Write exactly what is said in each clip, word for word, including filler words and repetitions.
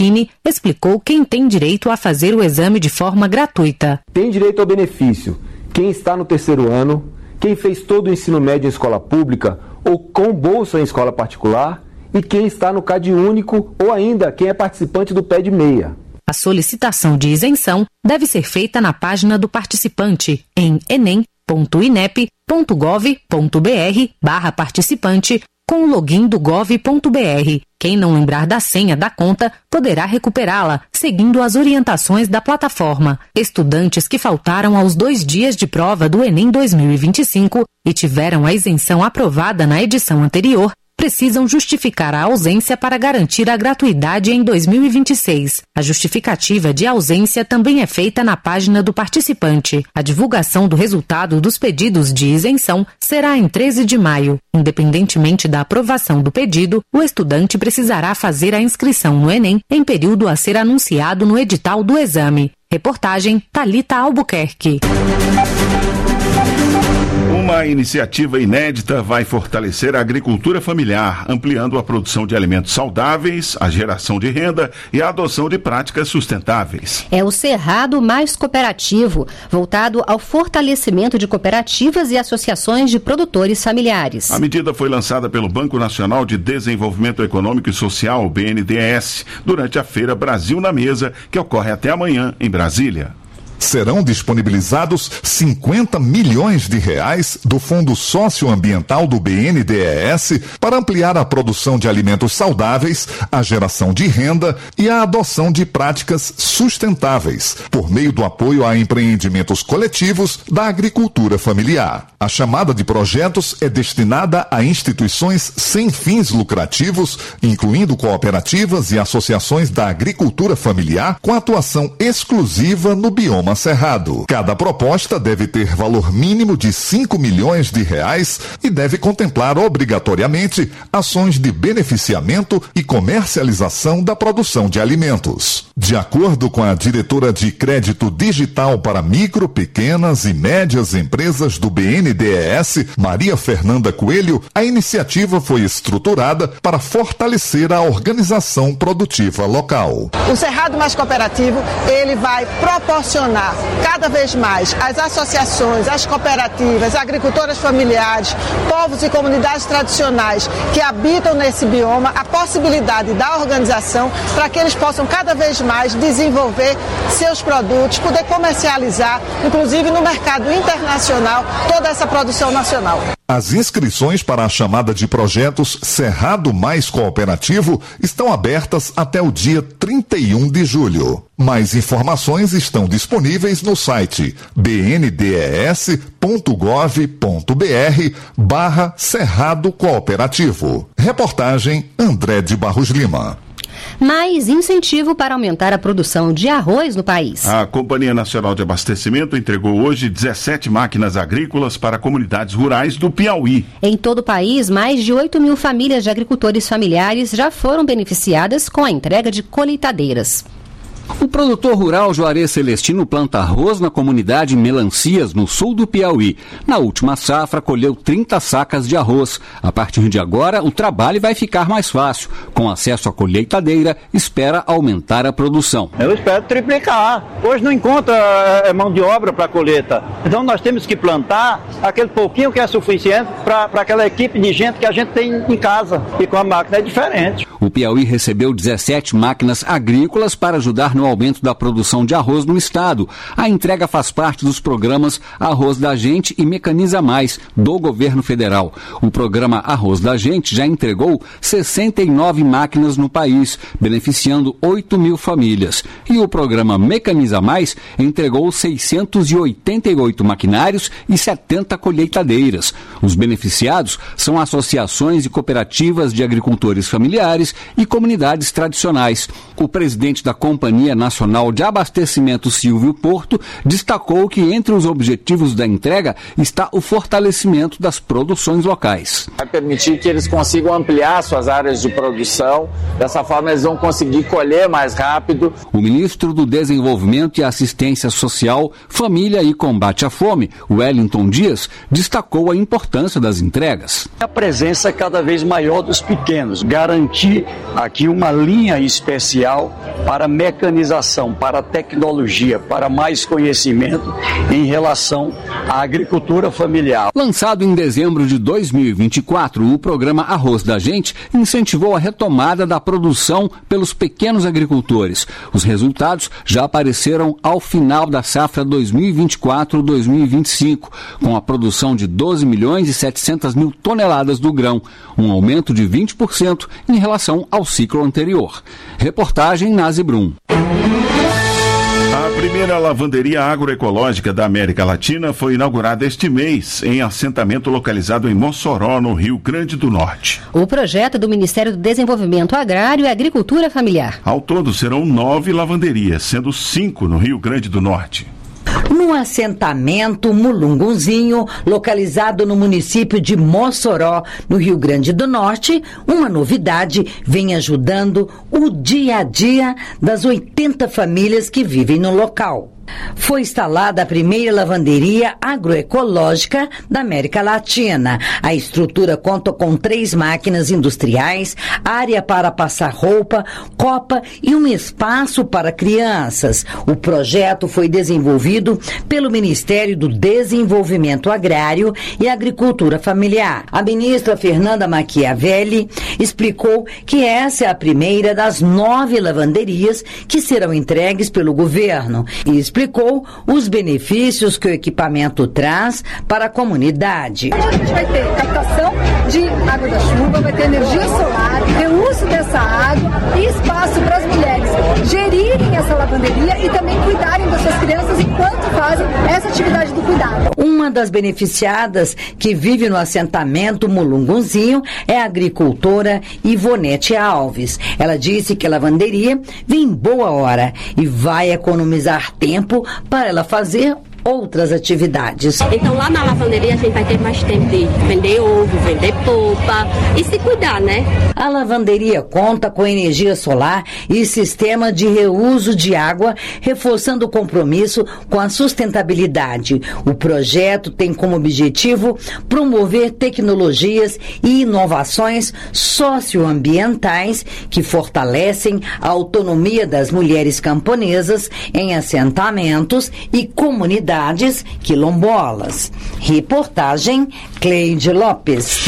Serafini explicou quem tem direito a fazer o exame de forma gratuita. Tem direito ao benefício quem está no terceiro ano, quem fez todo o ensino médio em escola pública ou com bolsa em escola particular e quem está no CadÚnico ou ainda quem é participante do P E D meia. A solicitação de isenção deve ser feita na página do participante em enem ponto inep ponto gov ponto br barra participante com o login do gov ponto br. Quem não lembrar da senha da conta poderá recuperá-la, seguindo as orientações da plataforma. Estudantes que faltaram aos dois dias de prova do Enem dois mil e vinte e cinco e tiveram a isenção aprovada na edição anterior, precisam justificar a ausência para garantir a gratuidade em dois mil e vinte e seis. A justificativa de ausência também é feita na página do participante. A divulgação do resultado dos pedidos de isenção será em treze de maio. Independentemente da aprovação do pedido, o estudante precisará fazer a inscrição no Enem em período a ser anunciado no edital do exame. Reportagem Thalita Albuquerque. Uma iniciativa inédita vai fortalecer a agricultura familiar, ampliando a produção de alimentos saudáveis, a geração de renda e a adoção de práticas sustentáveis. É o Cerrado Mais Cooperativo, voltado ao fortalecimento de cooperativas e associações de produtores familiares. A medida foi lançada pelo Banco Nacional de Desenvolvimento Econômico e Social, B N D E S, durante a Feira Brasil na Mesa, que ocorre até amanhã em Brasília. Serão disponibilizados cinquenta milhões de reais do Fundo Socioambiental do B N D E S para ampliar a produção de alimentos saudáveis, a geração de renda e a adoção de práticas sustentáveis, por meio do apoio a empreendimentos coletivos da agricultura familiar. A chamada de projetos é destinada a instituições sem fins lucrativos, incluindo cooperativas e associações da agricultura familiar, com atuação exclusiva no bioma Cerrado. Cada proposta deve ter valor mínimo de cinco milhões de reais e deve contemplar obrigatoriamente ações de beneficiamento e comercialização da produção de alimentos. De acordo com a diretora de Crédito Digital para Micro, Pequenas e Médias Empresas do B N D E S, Maria Fernanda Coelho, a iniciativa foi estruturada para fortalecer a organização produtiva local. O Cerrado Mais Cooperativo, ele vai proporcionar cada vez mais as associações, as cooperativas, agricultoras familiares, povos e comunidades tradicionais que habitam nesse bioma a possibilidade da organização para que eles possam cada vez mais desenvolver seus produtos, poder comercializar, inclusive no mercado internacional, toda essa produção nacional. As inscrições para a chamada de projetos Cerrado Mais Cooperativo estão abertas até o dia trinta e um de julho. Mais informações estão disponíveis no site b n d e s ponto gov ponto b r barra Cerrado Cooperativo. Reportagem André de Barros Lima. Mais incentivo para aumentar a produção de arroz no país. A Companhia Nacional de Abastecimento entregou hoje dezessete máquinas agrícolas para comunidades rurais do Piauí. Em todo o país, mais de oito mil famílias de agricultores familiares já foram beneficiadas com a entrega de colheitadeiras. O produtor rural Juarez Celestino planta arroz na comunidade Melancias, no sul do Piauí. Na última safra, colheu trinta sacas de arroz. A partir de agora, o trabalho vai ficar mais fácil. Com acesso à colheitadeira, espera aumentar a produção. Eu espero triplicar. Hoje não encontra é, mão de obra para a colheita. Então nós temos que plantar aquele pouquinho que é suficiente para aquela equipe de gente que a gente tem em casa. E com a máquina é diferente. O Piauí recebeu dezessete máquinas agrícolas para ajudar no aumento da produção de arroz no estado. A entrega faz parte dos programas Arroz da Gente e Mecaniza Mais, do governo federal. O programa Arroz da Gente já entregou sessenta e nove máquinas no país, beneficiando oito mil famílias. E o programa Mecaniza Mais entregou seiscentos e oitenta e oito maquinários e setenta colheitadeiras. Os beneficiados são associações e cooperativas de agricultores familiares e comunidades tradicionais. O presidente da Companhia Nacional de Abastecimento, Silvio Porto, destacou que entre os objetivos da entrega está o fortalecimento das produções locais. Vai permitir que eles consigam ampliar suas áreas de produção, dessa forma eles vão conseguir colher mais rápido. O ministro do Desenvolvimento e Assistência Social, Família e Combate à Fome, Wellington Dias, destacou a importância das entregas. A presença cada vez maior dos pequenos, garantir abrir aqui uma linha especial para mecanização, para tecnologia, para mais conhecimento em relação à agricultura familiar. Lançado em dezembro de dois mil e vinte e quatro, o programa Arroz da Gente incentivou a retomada da produção pelos pequenos agricultores. Os resultados já apareceram ao final da safra dois mil e vinte e quatro dois mil e vinte e cinco, com a produção de doze milhões e setecentas mil toneladas do grão, um aumento de vinte por cento em relação ao ciclo anterior. Reportagem Nazi Brum. A primeira lavanderia agroecológica da América Latina foi inaugurada este mês em assentamento localizado em Mossoró, no Rio Grande do Norte. O projeto é do Ministério do Desenvolvimento Agrário e Agricultura Familiar. Ao todo serão nove lavanderias, sendo cinco no Rio Grande do Norte. No assentamento Mulungunzinho, localizado no município de Mossoró, no Rio Grande do Norte, uma novidade vem ajudando o dia a dia das oitenta famílias que vivem no local. Foi instalada a primeira lavanderia agroecológica da América Latina. A estrutura conta com três máquinas industriais, área para passar roupa, copa e um espaço para crianças. O projeto foi desenvolvido pelo Ministério do Desenvolvimento Agrário e Agricultura Familiar. A ministra Fernanda Machiavelli explicou que essa é a primeira das nove lavanderias que serão entregues pelo governo e explicou os benefícios que o equipamento traz para a comunidade. A gente vai ter captação de água da chuva, vai ter energia solar, reuso dessa água e espaço para as mulheres gerirem essa lavanderia e também cuidarem das suas crianças enquanto fazem essa atividade do cuidado. Uma das beneficiadas que vive no assentamento Mulungunzinho é a agricultora Ivonete Alves. Ela disse que a lavanderia vem em boa hora e vai economizar tempo para ela fazer outras atividades. Então lá na lavanderia a gente vai ter mais tempo de vender ovo, vender polpa e se cuidar, né? A lavanderia conta com energia solar e sistema de reuso de água, reforçando o compromisso com a sustentabilidade. O projeto tem como objetivo promover tecnologias e inovações socioambientais que fortalecem a autonomia das mulheres camponesas em assentamentos e comunidades quilombolas. Reportagem Cleide Lopes.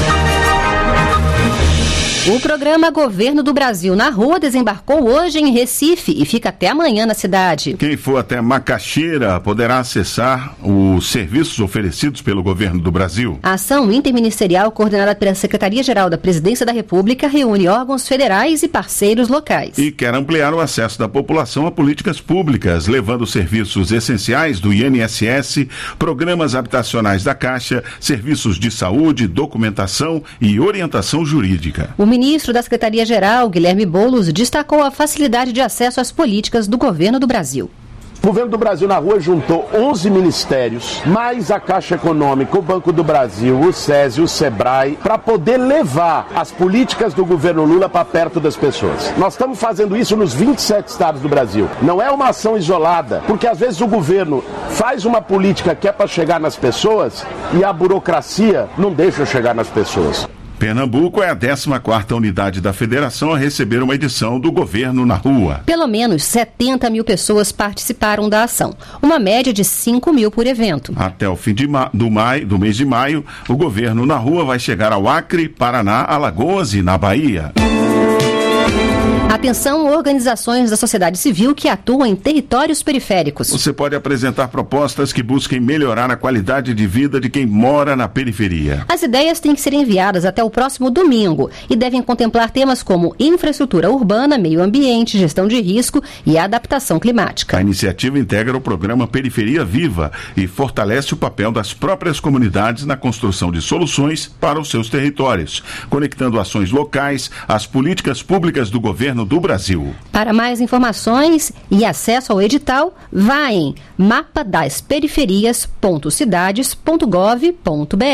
O programa Governo do Brasil na Rua desembarcou hoje em Recife e fica até amanhã na cidade. Quem for até Macaxeira poderá acessar os serviços oferecidos pelo Governo do Brasil. A ação interministerial coordenada pela Secretaria-Geral da Presidência da República reúne órgãos federais e parceiros locais. E quer ampliar o acesso da população a políticas públicas, levando serviços essenciais do I N S S, programas habitacionais da Caixa, serviços de saúde, documentação e orientação jurídica. O ministro da Secretaria-Geral, Guilherme Boulos, destacou a facilidade de acesso às políticas do Governo do Brasil. O Governo do Brasil na Rua juntou onze ministérios, mais a Caixa Econômica, o Banco do Brasil, o SESI, o SEBRAE, para poder levar as políticas do governo Lula para perto das pessoas. Nós estamos fazendo isso nos vinte e sete estados do Brasil. Não é uma ação isolada, porque às vezes o governo faz uma política que é para chegar nas pessoas e a burocracia não deixa chegar nas pessoas. Pernambuco é a décima quarta unidade da federação a receber uma edição do Governo na Rua. Pelo menos setenta mil pessoas participaram da ação, uma média de cinco mil por evento. Até o fim de ma- do, maio, do mês de maio, o Governo na Rua vai chegar ao Acre, Paraná, Alagoas e na Bahia. Atenção, organizações da sociedade civil que atuam em territórios periféricos. Você pode apresentar propostas que busquem melhorar a qualidade de vida de quem mora na periferia. As ideias têm que ser enviadas até o próximo domingo e devem contemplar temas como infraestrutura urbana, meio ambiente, gestão de risco e adaptação climática. A iniciativa integra o programa Periferia Viva e fortalece o papel das próprias comunidades na construção de soluções para os seus territórios, conectando ações locais às políticas públicas do governo do Brasil. Para mais informações e acesso ao edital, vá em mapa das periferias ponto cidades ponto gov ponto br.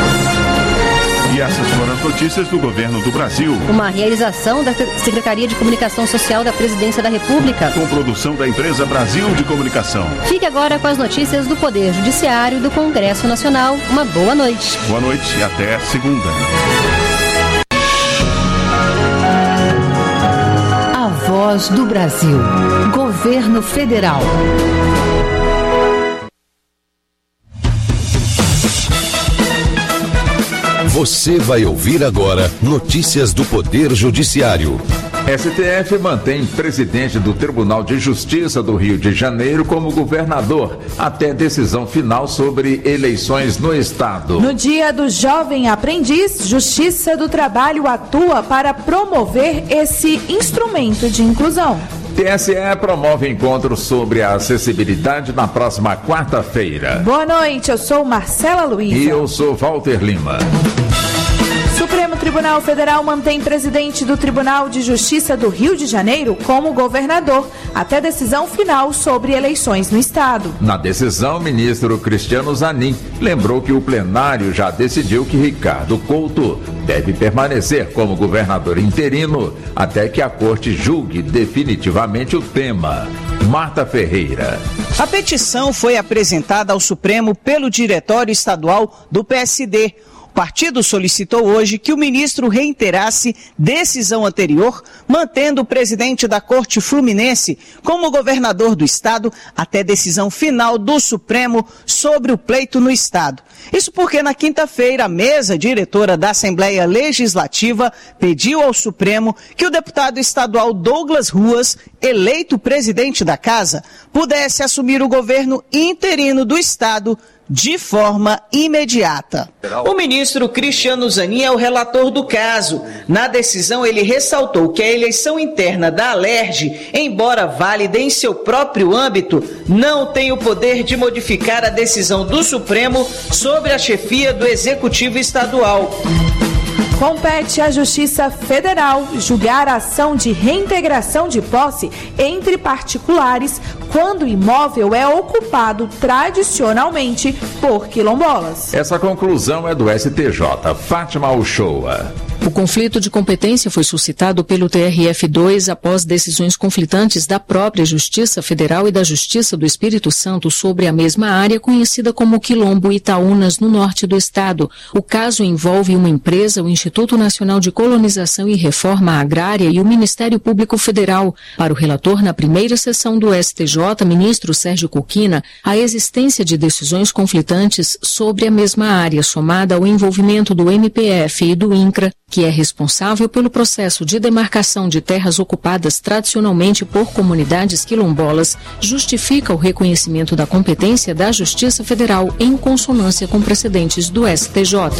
E essas foram as notícias do Governo do Brasil. Uma realização da Secretaria de Comunicação Social da Presidência da República. Com produção da empresa Brasil de Comunicação. Fique agora com as notícias do Poder Judiciário e do Congresso Nacional. Uma boa noite. Boa noite e até segunda. voz do Brasil. Governo Federal. Você vai ouvir agora notícias do Poder Judiciário. S T F mantém presidente do Tribunal de Justiça do Rio de Janeiro como governador, até decisão final sobre eleições no estado. No Dia do Jovem Aprendiz, Justiça do Trabalho atua para promover esse instrumento de inclusão. T S E promove encontro sobre a acessibilidade na próxima quarta-feira. Boa noite, eu sou Marcela Luiza. E eu sou Walter Lima. Supremo Tribunal Federal mantém presidente do Tribunal de Justiça do Rio de Janeiro como governador, até decisão final sobre eleições no estado. Na decisão, o ministro Cristiano Zanin lembrou que o plenário já decidiu que Ricardo Couto deve permanecer como governador interino até que a corte julgue definitivamente o tema. Marta Ferreira. A petição foi apresentada ao Supremo pelo Diretório Estadual do P S D. O partido solicitou hoje que o ministro reiterasse decisão anterior, mantendo o presidente da Corte Fluminense como governador do estado até decisão final do Supremo sobre o pleito no estado. Isso porque na quinta-feira a mesa diretora da Assembleia Legislativa pediu ao Supremo que o deputado estadual Douglas Ruas, eleito presidente da casa, pudesse assumir o governo interino do estado de forma imediata. O ministro Cristiano Zanin é o relator do caso. Na decisão, ele ressaltou que a eleição interna da Alerj, embora válida em seu próprio âmbito, não tem o poder de modificar a decisão do Supremo sobre a chefia do Executivo Estadual. Compete à Justiça Federal julgar a ação de reintegração de posse entre particulares quando o imóvel é ocupado tradicionalmente por quilombolas. Essa conclusão é do S T J. Fátima Uchoa. O conflito de competência foi suscitado pelo T R F dois após decisões conflitantes da própria Justiça Federal e da Justiça do Espírito Santo sobre a mesma área conhecida como Quilombo Itaúnas, no norte do estado. O caso envolve uma empresa, o Instituto Nacional de Colonização e Reforma Agrária e o Ministério Público Federal. Para o relator, na primeira sessão do S T J, ministro Sérgio Coquina, a existência de decisões conflitantes sobre a mesma área, somada ao envolvimento do M P F e do INCRA, que é responsável pelo processo de demarcação de terras ocupadas tradicionalmente por comunidades quilombolas, justifica o reconhecimento da competência da Justiça Federal em consonância com precedentes do S T J.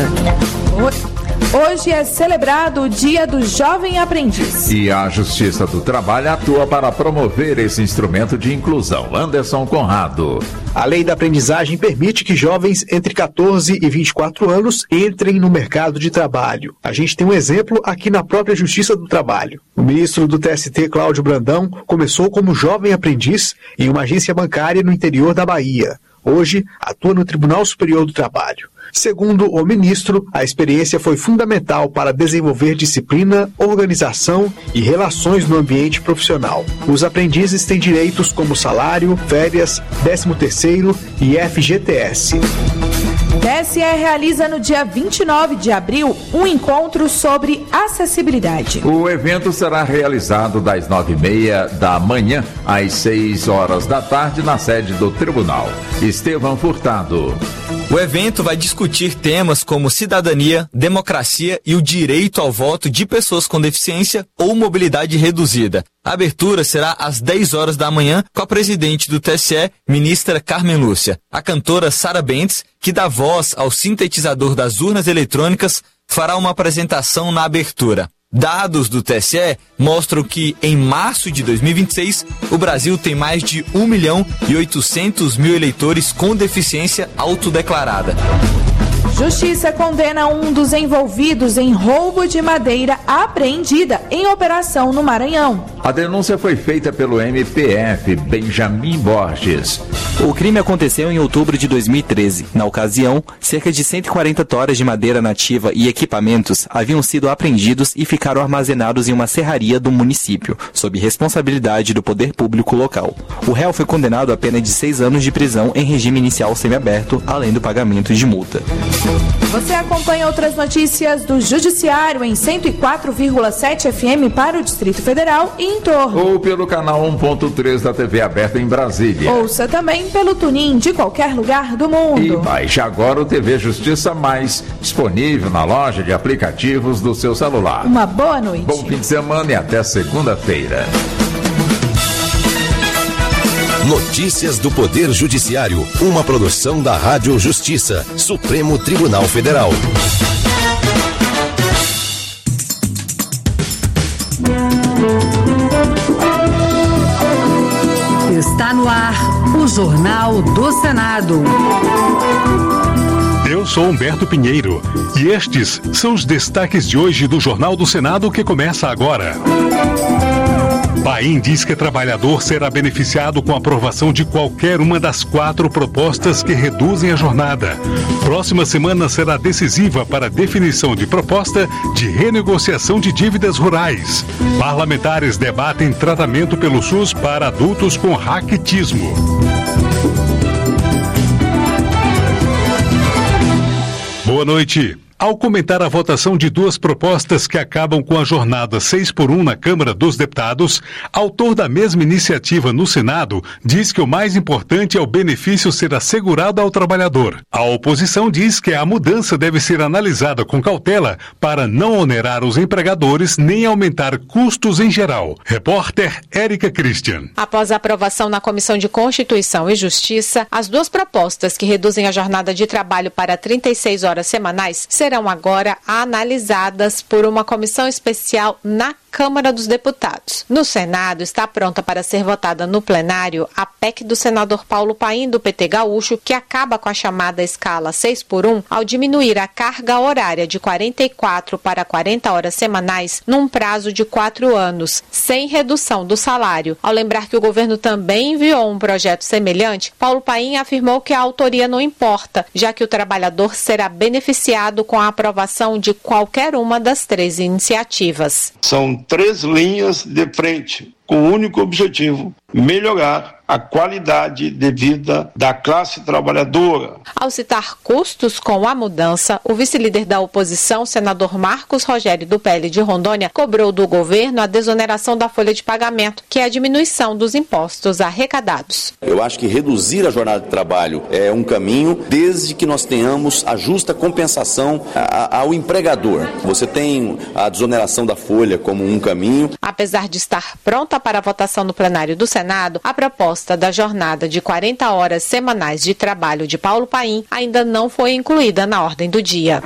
Hoje é celebrado o Dia do Jovem Aprendiz. E a Justiça do Trabalho atua para promover esse instrumento de inclusão. Anderson Conrado. A lei da aprendizagem permite que jovens entre catorze e vinte e quatro anos entrem no mercado de trabalho. A gente tem um exemplo aqui na própria Justiça do Trabalho. O ministro do T S T, Cláudio Brandão, começou como jovem aprendiz em uma agência bancária no interior da Bahia. Hoje, atua no Tribunal Superior do Trabalho. Segundo o ministro, a experiência foi fundamental para desenvolver disciplina, organização e relações no ambiente profissional. Os aprendizes têm direitos como salário, férias, décimo terceiro e F G T S. O T S E realiza no dia vinte e nove de abril um encontro sobre acessibilidade. O evento será realizado das nove e meia da manhã às seis horas da tarde na sede do tribunal. Estevão Furtado. O evento vai discutir temas como cidadania, democracia e o direito ao voto de pessoas com deficiência ou mobilidade reduzida. A abertura será às dez horas da manhã com a presidente do T S E, ministra Carmen Lúcia. A cantora Sara Bentes, que dá voz ao sintetizador das urnas eletrônicas, fará uma apresentação na abertura. Dados do T S E mostram que, em março de dois mil e vinte e seis, o Brasil tem mais de um milhão e oitocentos mil eleitores com deficiência autodeclarada. Justiça condena um dos envolvidos em roubo de madeira apreendida em operação no Maranhão. A denúncia foi feita pelo M P F, Benjamin Borges. O crime aconteceu em outubro de dois mil e treze. Na ocasião, cerca de cento e quarenta toras de madeira nativa e equipamentos haviam sido apreendidos e ficaram armazenados em uma serraria do município, sob responsabilidade do poder público local. O réu foi condenado a pena de seis anos de prisão em regime inicial semiaberto, além do pagamento de multa. Você acompanha outras notícias do Judiciário em cento e quatro vírgula sete F M para o Distrito Federal e em torno. Ou pelo canal um ponto três da T V aberta em Brasília. Ouça também pelo TuneIn de qualquer lugar do mundo. E baixe agora o T V Justiça Mais, disponível na loja de aplicativos do seu celular. Uma boa noite. Bom fim de semana e até segunda-feira. Notícias do Poder Judiciário, uma produção da Rádio Justiça, Supremo Tribunal Federal. Está no ar o Jornal do Senado. Eu sou Humberto Pinheiro e estes são os destaques de hoje do Jornal do Senado que começa agora. Paim diz que trabalhador será beneficiado com a aprovação de qualquer uma das quatro propostas que reduzem a jornada. Próxima semana será decisiva para a definição de proposta de renegociação de dívidas rurais. Parlamentares debatem tratamento pelo SUS para adultos com raquitismo. Boa noite. Ao comentar a votação de duas propostas que acabam com a jornada seis por um na Câmara dos Deputados, autor da mesma iniciativa no Senado diz que o mais importante é o benefício ser assegurado ao trabalhador. A oposição diz que a mudança deve ser analisada com cautela para não onerar os empregadores nem aumentar custos em geral. Repórter Érica Christian. Após a aprovação na Comissão de Constituição e Justiça, as duas propostas que reduzem a jornada de trabalho para trinta e seis horas semanais serão serão agora analisadas por uma comissão especial na Câmara dos Deputados. No Senado, está pronta para ser votada no plenário a P E C do senador Paulo Paim, do P T Gaúcho, que acaba com a chamada escala seis por um ao diminuir a carga horária de quarenta e quatro para quarenta horas semanais num prazo de quatro anos, sem redução do salário. Ao lembrar que o governo também enviou um projeto semelhante, Paulo Paim afirmou que a autoria não importa, já que o trabalhador será beneficiado com a aprovação de qualquer uma das três iniciativas. São três linhas de frente, com o único objetivo: melhorar a qualidade de vida da classe trabalhadora. Ao citar custos com a mudança, o vice-líder da oposição, senador Marcos Rogério, do P L de Rondônia, cobrou do governo a desoneração da folha de pagamento, que é a diminuição dos impostos arrecadados. Eu acho que reduzir a jornada de trabalho é um caminho, desde que nós tenhamos a justa compensação ao empregador. Você tem a desoneração da folha como um caminho. Apesar de estar pronta para a votação no plenário do Senado, a proposta da jornada de quarenta horas semanais de trabalho de Paulo Paim ainda não foi incluída na ordem do dia.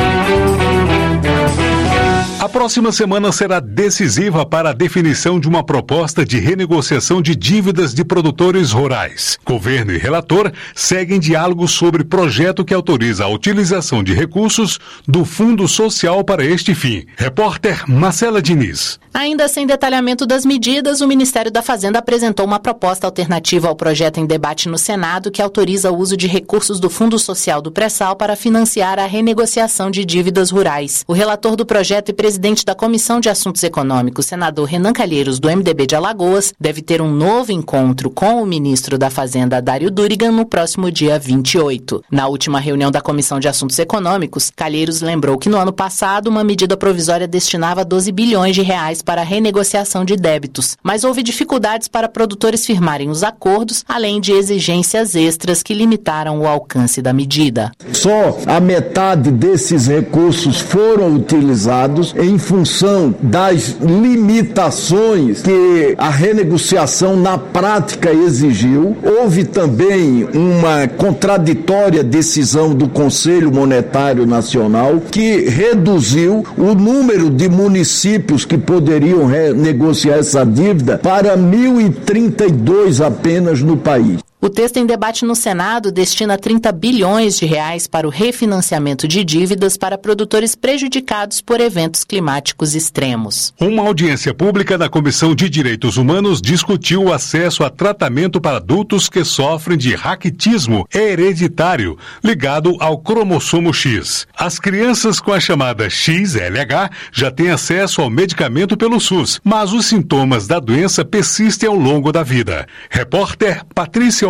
A próxima semana será decisiva para a definição de uma proposta de renegociação de dívidas de produtores rurais. Governo e relator seguem diálogo sobre projeto que autoriza a utilização de recursos do Fundo Social para este fim. Repórter Marcela Diniz. Ainda sem detalhamento das medidas, o Ministério da Fazenda apresentou uma proposta alternativa ao projeto em debate no Senado que autoriza o uso de recursos do Fundo Social do Pré-Sal para financiar a renegociação de dívidas rurais. O relator do projeto e presidente da Comissão de Assuntos Econômicos, senador Renan Calheiros, do M D B de Alagoas, deve ter um novo encontro com o ministro da Fazenda, Dário Durigan, no próximo dia vinte e oito. Na última reunião da Comissão de Assuntos Econômicos, Calheiros lembrou que no ano passado uma medida provisória destinava doze bilhões de reais para a renegociação de débitos, mas houve dificuldades para produtores firmarem os acordos, além de exigências extras que limitaram o alcance da medida. Só a metade desses recursos foram utilizados em função das limitações que a renegociação na prática exigiu. Houve também uma contraditória decisão do Conselho Monetário Nacional que reduziu o número de municípios que poderiam renegociar essa dívida para mil e trinta e dois apenas no país. O texto em debate no Senado destina trinta bilhões de reais para o refinanciamento de dívidas para produtores prejudicados por eventos climáticos extremos. Uma audiência pública da Comissão de Direitos Humanos discutiu o acesso a tratamento para adultos que sofrem de raquitismo hereditário ligado ao cromossomo X. As crianças com a chamada X L H já têm acesso ao medicamento pelo SUS, mas os sintomas da doença persistem ao longo da vida. Repórter Patrícia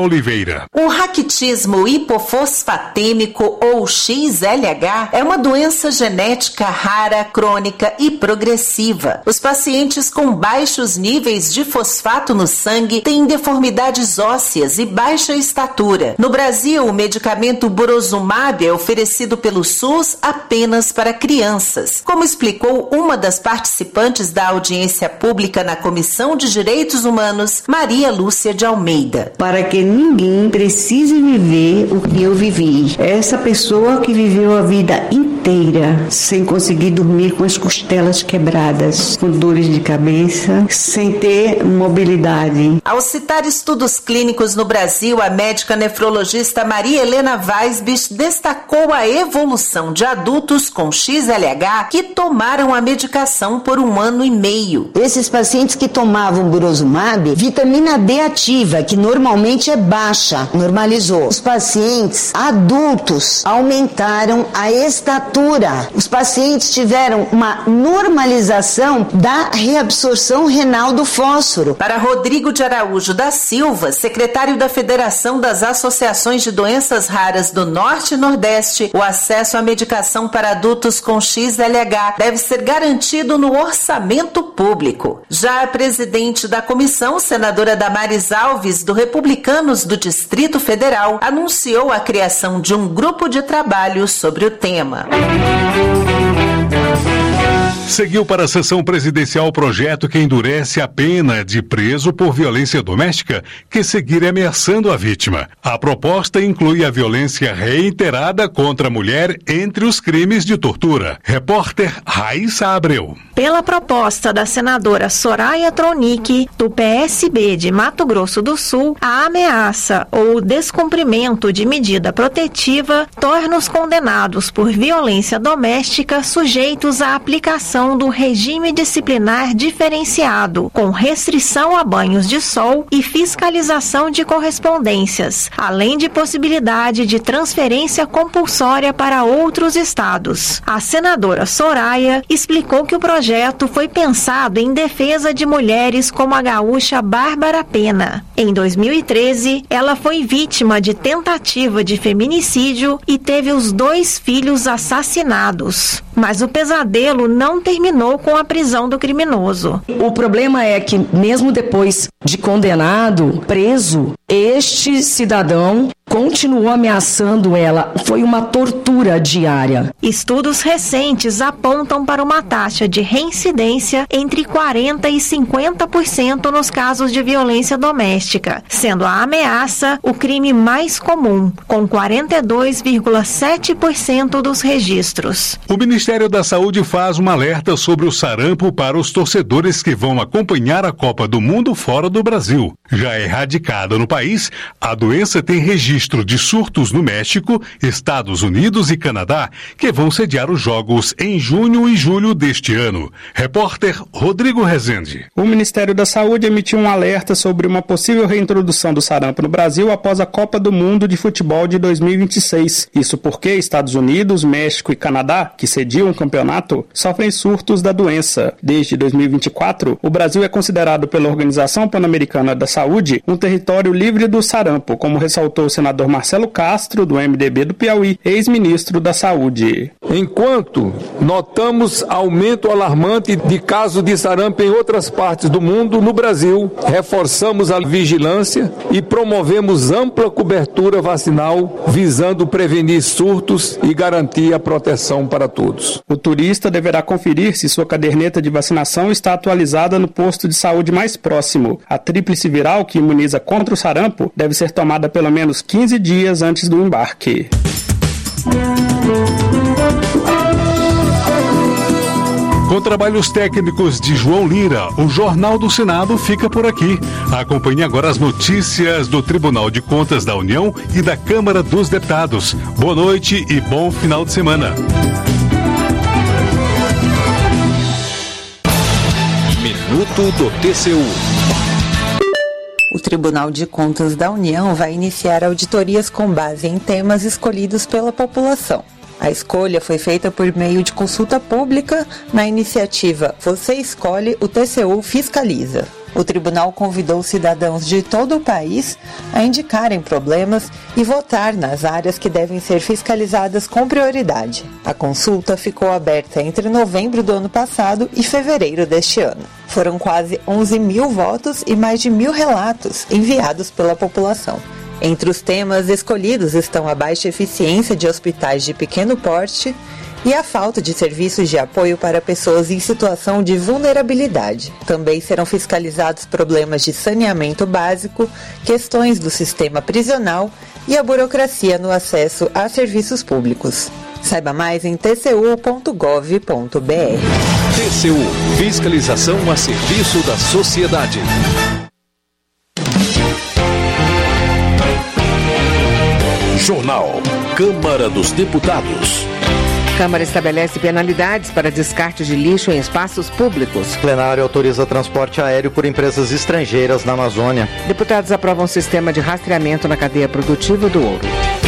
Oliveira. O raquitismo hipofosfatêmico ou X L H é uma doença genética rara, crônica e progressiva. Os pacientes com baixos níveis de fosfato no sangue têm deformidades ósseas e baixa estatura. No Brasil, o medicamento Burosumab é oferecido pelo SUS apenas para crianças, como explicou uma das participantes da audiência pública na Comissão de Direitos Humanos, Maria Lúcia de Almeida. Para que ninguém precise viver o que eu vivi. Essa pessoa que viveu a vida inteira sem conseguir dormir com as costelas quebradas, com dores de cabeça, sem ter mobilidade. Ao citar estudos clínicos no Brasil, a médica nefrologista Maria Helena Weisbich destacou a evolução de adultos com X L H que tomaram a medicação por um ano e meio. Esses pacientes que tomavam Burosumab, vitamina D ativa, que normalmente é baixa, normalizou. Os pacientes adultos aumentaram a estatura. Os pacientes tiveram uma normalização da reabsorção renal do fósforo. Para Rodrigo de Araújo da Silva, secretário da Federação das Associações de Doenças Raras do Norte e Nordeste, o acesso à medicação para adultos com X L H deve ser garantido no orçamento público. Já a presidente da comissão, senadora Damares Alves, do Republicanos do Distrito Federal, anunciou a criação de um grupo de trabalho sobre o tema. Seguiu para a sessão presidencial o projeto que endurece a pena de preso por violência doméstica que seguir ameaçando a vítima. A proposta inclui a violência reiterada contra a mulher entre os crimes de tortura. Repórter Raíssa Abreu. Pela proposta da senadora Soraya Tronic, do P S B de Mato Grosso do Sul, a ameaça ou descumprimento de medida protetiva torna os condenados por violência doméstica sujeitos à aplicação do regime disciplinar diferenciado, com restrição a banhos de sol e fiscalização de correspondências, além de possibilidade de transferência compulsória para outros estados. A senadora Soraya explicou que o projeto foi pensado em defesa de mulheres como a gaúcha Bárbara Pena. Em dois mil e treze, ela foi vítima de tentativa de feminicídio e teve os dois filhos assassinados. Mas o pesadelo não terminou com a prisão do criminoso. O problema é que, mesmo depois de condenado, preso, este cidadão continuou ameaçando ela. Foi uma tortura diária. Estudos recentes apontam para uma taxa de reincidência entre quarenta por cento e cinquenta por cento nos casos de violência doméstica, sendo a ameaça o crime mais comum, com quarenta e dois vírgula sete por cento dos registros. O Ministério da Saúde faz um alerta sobre o sarampo para os torcedores que vão acompanhar a Copa do Mundo fora do Brasil. Já erradicada no país, a doença tem registro de surtos no México, Estados Unidos e Canadá, que vão sediar os Jogos em junho e julho deste ano. Repórter Rodrigo Rezende. O Ministério da Saúde emitiu um alerta sobre uma possível reintrodução do sarampo no Brasil após a Copa do Mundo de Futebol de dois mil e vinte e seis. Isso porque Estados Unidos, México e Canadá, que sediam o campeonato, sofrem surtos da doença. Desde dois mil e vinte e quatro, o Brasil é considerado pela Organização Pan-Americana da Saúde um território livre do sarampo, como ressaltou o senador Marcelo Castro, do M D B do Piauí, ex-ministro da Saúde. Enquanto notamos aumento alarmante de casos de sarampo em outras partes do mundo, no Brasil, reforçamos a vigilância e promovemos ampla cobertura vacinal, visando prevenir surtos e garantir a proteção para todos. O turista deverá conferir se sua caderneta de vacinação está atualizada no posto de saúde mais próximo. A tríplice viral, que imuniza contra o sarampo, deve ser tomada pelo menos quinze dias antes do embarque. Com trabalhos técnicos de João Lira, o Jornal do Senado fica por aqui. Acompanhe agora as notícias do Tribunal de Contas da União e da Câmara dos Deputados. Boa noite e bom final de semana. Minuto do T C U. O Tribunal de Contas da União vai iniciar auditorias com base em temas escolhidos pela população. A escolha foi feita por meio de consulta pública na iniciativa Você Escolhe, o T C U Fiscaliza. O tribunal convidou cidadãos de todo o país a indicarem problemas e votar nas áreas que devem ser fiscalizadas com prioridade. A consulta ficou aberta entre novembro do ano passado e fevereiro deste ano. Foram quase onze mil votos e mais de mil relatos enviados pela população. Entre os temas escolhidos estão a baixa eficiência de hospitais de pequeno porte e a falta de serviços de apoio para pessoas em situação de vulnerabilidade. Também serão fiscalizados problemas de saneamento básico, questões do sistema prisional e a burocracia no acesso a serviços públicos. Saiba mais em t c u ponto gov ponto b r. T C U – Fiscalização a serviço da sociedade. Jornal Câmara dos Deputados. Câmara estabelece penalidades para descarte de lixo em espaços públicos. Plenário autoriza transporte aéreo por empresas estrangeiras na Amazônia. Deputados aprovam sistema de rastreamento na cadeia produtiva do ouro.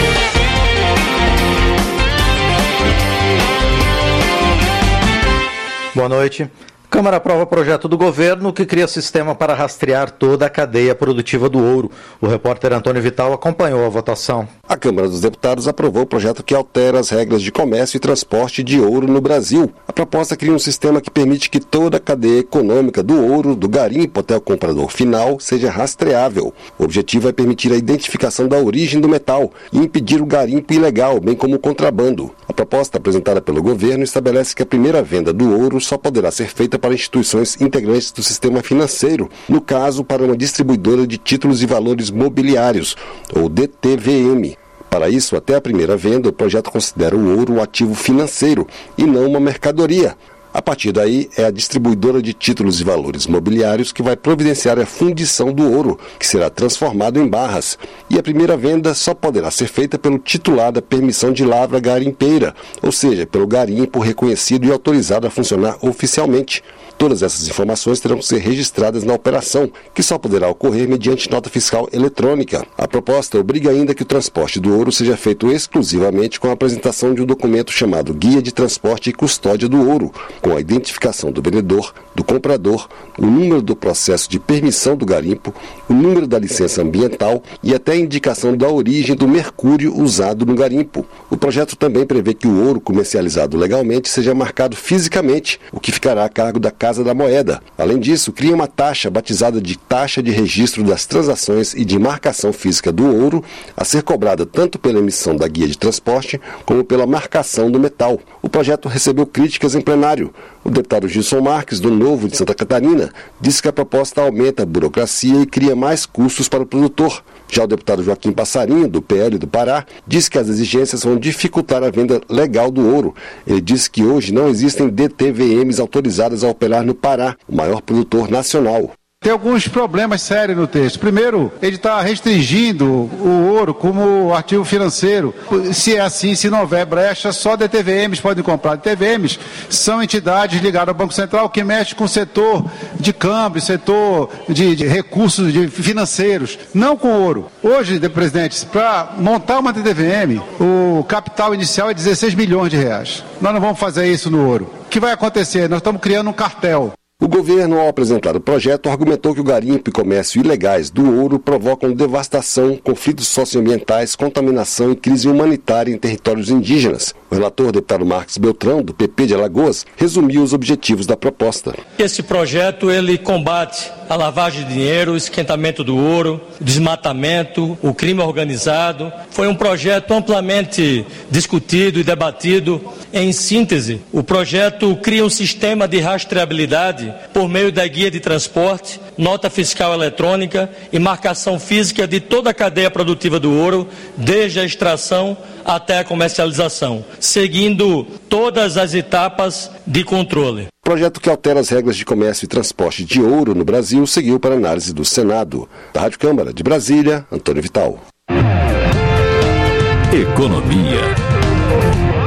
Boa noite. Câmara aprova projeto do governo que cria sistema para rastrear toda a cadeia produtiva do ouro. O repórter Antônio Vital acompanhou a votação. A Câmara dos Deputados aprovou o projeto que altera as regras de comércio e transporte de ouro no Brasil. A proposta cria um sistema que permite que toda a cadeia econômica do ouro, do garimpo até o comprador final, seja rastreável. O objetivo é permitir a identificação da origem do metal e impedir o garimpo ilegal, bem como o contrabando. A proposta apresentada pelo governo estabelece que a primeira venda do ouro só poderá ser feita para instituições integrantes do sistema financeiro, no caso, para uma distribuidora de títulos e valores mobiliários, ou D T V M. Para isso, até a primeira venda, o projeto considera o ouro um ativo financeiro e não uma mercadoria. A partir daí, é a distribuidora de títulos e valores mobiliários que vai providenciar a fundição do ouro, que será transformado em barras. E a primeira venda só poderá ser feita pelo titular da permissão de lavra garimpeira, ou seja, pelo garimpo reconhecido e autorizado a funcionar oficialmente. Todas essas informações terão que ser registradas na operação, que só poderá ocorrer mediante nota fiscal eletrônica. A proposta obriga ainda que o transporte do ouro seja feito exclusivamente com a apresentação de um documento chamado Guia de Transporte e Custódia do Ouro, com a identificação do vendedor, do comprador, o número do processo de permissão do garimpo, o número da licença ambiental e até a indicação da origem do mercúrio usado no garimpo. O projeto também prevê que o ouro comercializado legalmente seja marcado fisicamente, o que ficará a cargo da Casa da Moeda. Além disso, cria uma taxa batizada de Taxa de Registro das Transações e de Marcação Física do Ouro, a ser cobrada tanto pela emissão da guia de transporte como pela marcação do metal. O projeto recebeu críticas em plenário. O deputado Gilson Marques, do Novo de Santa Catarina, disse que a proposta aumenta a burocracia e cria mais custos para o produtor. Já o deputado Joaquim Passarinho, do P L do Pará, disse que as exigências vão dificultar a venda legal do ouro. Ele disse que hoje não existem D T V Ms autorizadas a operar no Pará, o maior produtor nacional. Tem alguns problemas sérios no texto. Primeiro, ele está restringindo o ouro como ativo financeiro. Se é assim, se não houver brecha, só D T V Ms podem comprar. D T V Ms são entidades ligadas ao Banco Central que mexem com o setor de câmbio, setor de, de recursos de financeiros, não com ouro. Hoje, presidente, para montar uma D T V M, o capital inicial é dezesseis milhões de reais. Nós não vamos fazer isso no ouro. O que vai acontecer? Nós estamos criando um cartel. O governo, ao apresentar o projeto, argumentou que o garimpo e comércio ilegais do ouro provocam devastação, conflitos socioambientais, contaminação e crise humanitária em territórios indígenas. O relator, deputado Marcos Beltrão, do P P de Alagoas, resumiu os objetivos da proposta. Esse projeto, ele combate a lavagem de dinheiro, o esquentamento do ouro, o desmatamento, o crime organizado. Foi um projeto amplamente discutido e debatido. Em síntese, o projeto cria um sistema de rastreabilidade por meio da guia de transporte, nota fiscal eletrônica e marcação física de toda a cadeia produtiva do ouro, desde a extração até a comercialização, seguindo todas as etapas de controle. O projeto que altera as regras de comércio e transporte de ouro no Brasil seguiu para análise do Senado. Da Rádio Câmara de Brasília, Antônio Vital. Economia.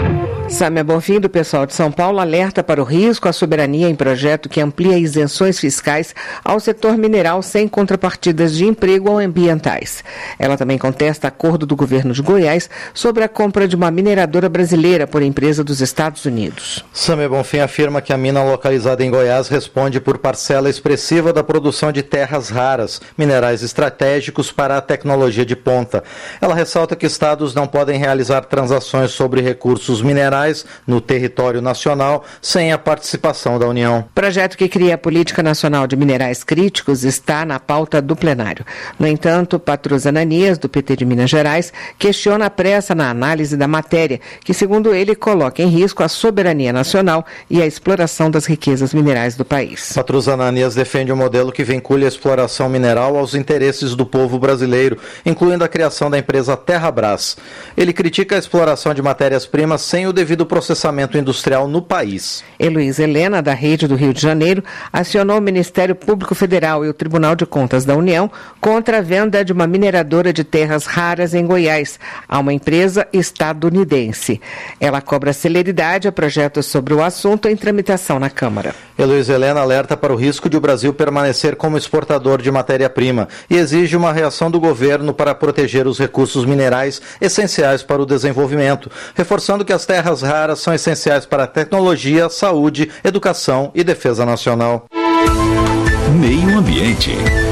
Sâmia Bonfim, do pessoal de São Paulo, alerta para o risco à soberania em projeto que amplia isenções fiscais ao setor mineral sem contrapartidas de emprego ou ambientais. Ela também contesta acordo do governo de Goiás sobre a compra de uma mineradora brasileira por empresa dos Estados Unidos. Sâmia Bonfim afirma que a mina localizada em Goiás responde por parcela expressiva da produção de terras raras, minerais estratégicos para a tecnologia de ponta. Ela ressalta que estados não podem realizar transações sobre recursos minerais no território nacional sem a participação da União. O projeto que cria a Política Nacional de Minerais Críticos está na pauta do plenário. No entanto, Patrus Ananias, do P T de Minas Gerais, questiona a pressa na análise da matéria, que, segundo ele, coloca em risco a soberania nacional e a exploração das riquezas minerais do país. Patrus Ananias defende um modelo que vincule a exploração mineral aos interesses do povo brasileiro, incluindo a criação da empresa Terrabras. Ele critica a exploração de matérias-primas sem o devido processamento industrial no país. Heloísa Helena, da Rede do Rio de Janeiro, acionou o Ministério Público Federal e o Tribunal de Contas da União contra a venda de uma mineradora de terras raras em Goiás a uma empresa estadunidense. Ela cobra celeridade a projetos sobre o assunto em tramitação na Câmara. Heloísa Helena alerta para o risco de o Brasil permanecer como exportador de matéria-prima e exige uma reação do governo para proteger os recursos minerais essenciais para o desenvolvimento, reforçando que as terras raras são essenciais para a tecnologia, saúde, educação e defesa nacional. Meio Ambiente.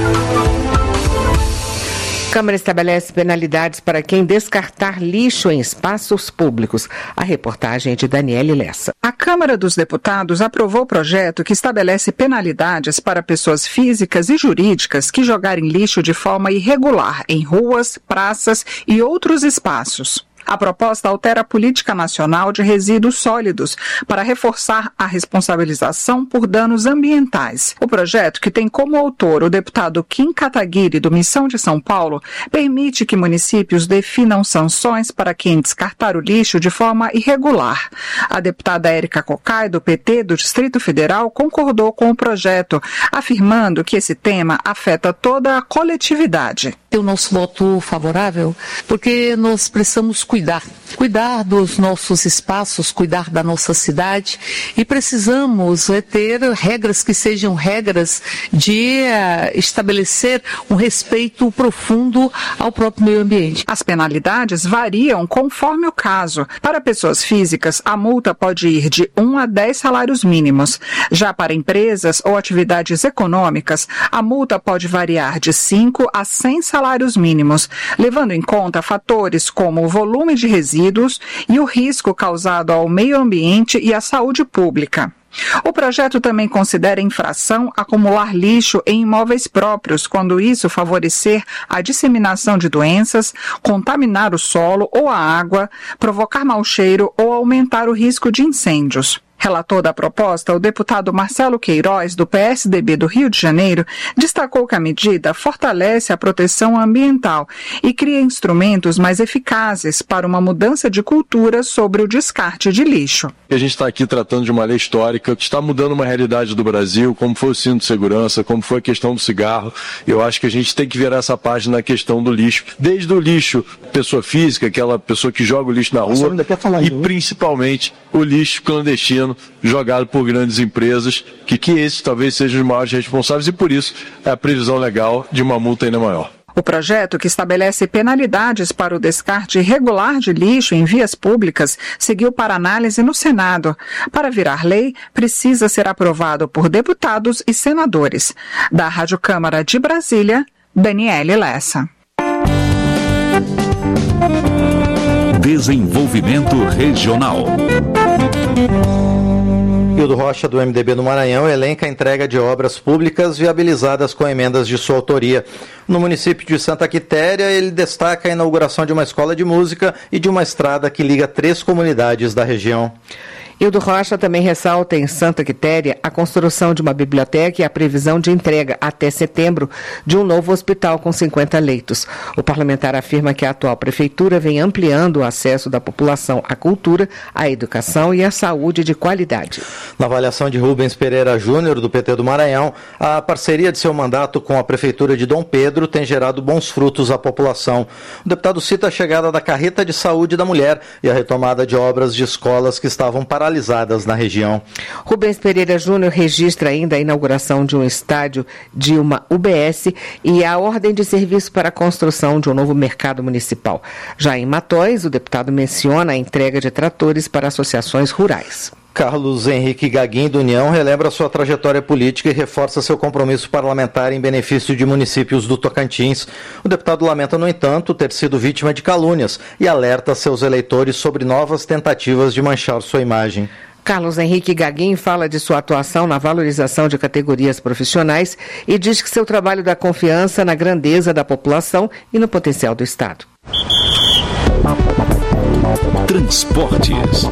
A Câmara estabelece penalidades para quem descartar lixo em espaços públicos. A reportagem é de Daniele Lessa. A Câmara dos Deputados aprovou o projeto que estabelece penalidades para pessoas físicas e jurídicas que jogarem lixo de forma irregular em ruas, praças e outros espaços. A proposta altera a Política Nacional de Resíduos Sólidos para reforçar a responsabilização por danos ambientais. O projeto, que tem como autor o deputado Kim Kataguiri, do Missão de São Paulo, permite que municípios definam sanções para quem descartar o lixo de forma irregular. A deputada Érica Cocai, do P T do Distrito Federal, concordou com o projeto, afirmando que esse tema afeta toda a coletividade. O nosso voto favorável, porque nós precisamos cuidar, cuidar dos nossos espaços, cuidar da nossa cidade e precisamos é, ter regras que sejam regras de é, estabelecer um respeito profundo ao próprio meio ambiente. As penalidades variam conforme o caso. Para pessoas físicas, a multa pode ir de um a dez salários mínimos. Já para empresas ou atividades econômicas, a multa pode variar de cinco a cem salários salários mínimos, levando em conta fatores como o volume de resíduos e o risco causado ao meio ambiente e à saúde pública. O projeto também considera infração acumular lixo em imóveis próprios, quando isso favorecer a disseminação de doenças, contaminar o solo ou a água, provocar mau cheiro ou aumentar o risco de incêndios. Relator da proposta, o deputado Marcelo Queiroz, do P S D B do Rio de Janeiro, destacou que a medida fortalece a proteção ambiental e cria instrumentos mais eficazes para uma mudança de cultura sobre o descarte de lixo. A gente está aqui tratando de uma lei histórica que está mudando uma realidade do Brasil, como foi o cinto de segurança, como foi a questão do cigarro. Eu acho que a gente tem que virar essa página na questão do lixo, desde o lixo pessoa física, aquela pessoa que joga o lixo na rua, e principalmente o lixo clandestino jogado por grandes empresas, que, que esses talvez sejam os maiores responsáveis, e por isso é a previsão legal de uma multa ainda maior. O projeto, que estabelece penalidades para o descarte irregular de lixo em vias públicas, seguiu para análise no Senado. Para virar lei, precisa ser aprovado por deputados e senadores. Da Rádio Câmara de Brasília, Daniele Lessa. Desenvolvimento Regional. Hildo Rocha, do M D B do Maranhão, elenca a entrega de obras públicas viabilizadas com emendas de sua autoria. No município de Santa Quitéria, ele destaca a inauguração de uma escola de música e de uma estrada que liga três comunidades da região. Hildo Rocha também ressalta em Santa Quitéria a construção de uma biblioteca e a previsão de entrega até setembro de um novo hospital com cinquenta leitos. O parlamentar afirma que a atual prefeitura vem ampliando o acesso da população à cultura, à educação e à saúde de qualidade. Na avaliação de Rubens Pereira Júnior, do P T do Maranhão, a parceria de seu mandato com a prefeitura de Dom Pedro tem gerado bons frutos à população. O deputado cita a chegada da carreta de saúde da mulher e a retomada de obras de escolas que estavam paralisadas na região. Rubens Pereira Júnior registra ainda a inauguração de um estádio de uma U B S e a ordem de serviço para a construção de um novo mercado municipal. Já em Matóis, o deputado menciona a entrega de tratores para associações rurais. Carlos Henrique Gaguin, do União, relembra sua trajetória política e reforça seu compromisso parlamentar em benefício de municípios do Tocantins. O deputado lamenta, no entanto, ter sido vítima de calúnias e alerta seus eleitores sobre novas tentativas de manchar sua imagem. Carlos Henrique Gaguin fala de sua atuação na valorização de categorias profissionais e diz que seu trabalho dá confiança na grandeza da população e no potencial do Estado. Transportes.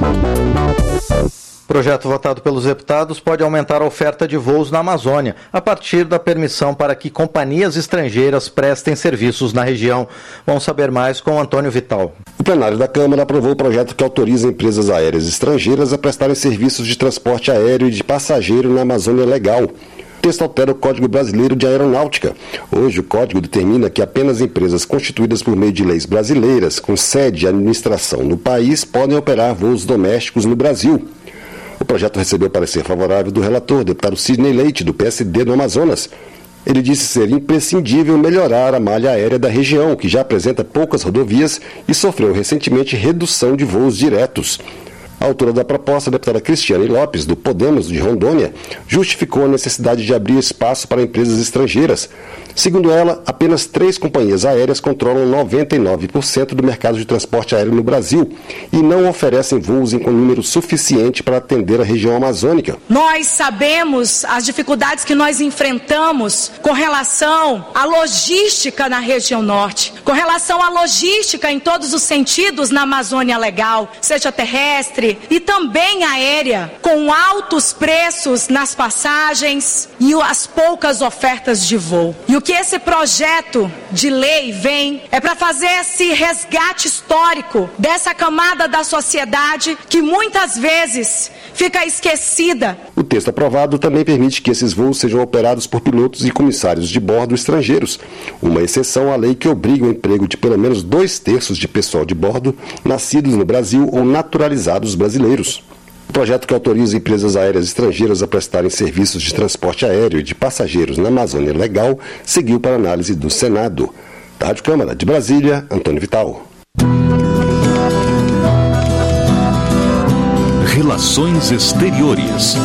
O projeto votado pelos deputados pode aumentar a oferta de voos na Amazônia, a partir da permissão para que companhias estrangeiras prestem serviços na região. Vamos saber mais com Antônio Vital. O plenário da Câmara aprovou o projeto que autoriza empresas aéreas estrangeiras a prestarem serviços de transporte aéreo e de passageiro na Amazônia Legal. O texto altera o Código Brasileiro de Aeronáutica. Hoje, o código determina que apenas empresas constituídas por meio de leis brasileiras, com sede e administração no país, podem operar voos domésticos no Brasil. O projeto recebeu parecer favorável do relator, deputado Sidney Leite, do P S D do Amazonas. Ele disse ser imprescindível melhorar a malha aérea da região, que já apresenta poucas rodovias e sofreu recentemente redução de voos diretos. A autora da proposta, a deputada Cristiane Lopes, do Podemos de Rondônia, justificou a necessidade de abrir espaço para empresas estrangeiras. Segundo ela, apenas três companhias aéreas controlam noventa e nove por cento do mercado de transporte aéreo no Brasil e não oferecem voos em número suficiente para atender a região amazônica. Nós sabemos as dificuldades que nós enfrentamos com relação à logística na região norte, com relação à logística em todos os sentidos na Amazônia Legal, seja terrestre e também aérea, com altos preços nas passagens e as poucas ofertas de voo. E o que esse projeto de lei vem é para fazer esse resgate histórico dessa camada da sociedade que muitas vezes fica esquecida. O texto aprovado também permite que esses voos sejam operados por pilotos e comissários de bordo estrangeiros, uma exceção à lei que obriga o emprego de pelo menos dois terços de pessoal de bordo nascidos no Brasil ou naturalizados brasileiros. O projeto que autoriza empresas aéreas estrangeiras a prestarem serviços de transporte aéreo e de passageiros na Amazônia Legal seguiu para análise do Senado. Da Rádio Câmara de Brasília, Antônio Vital. Relações Exteriores.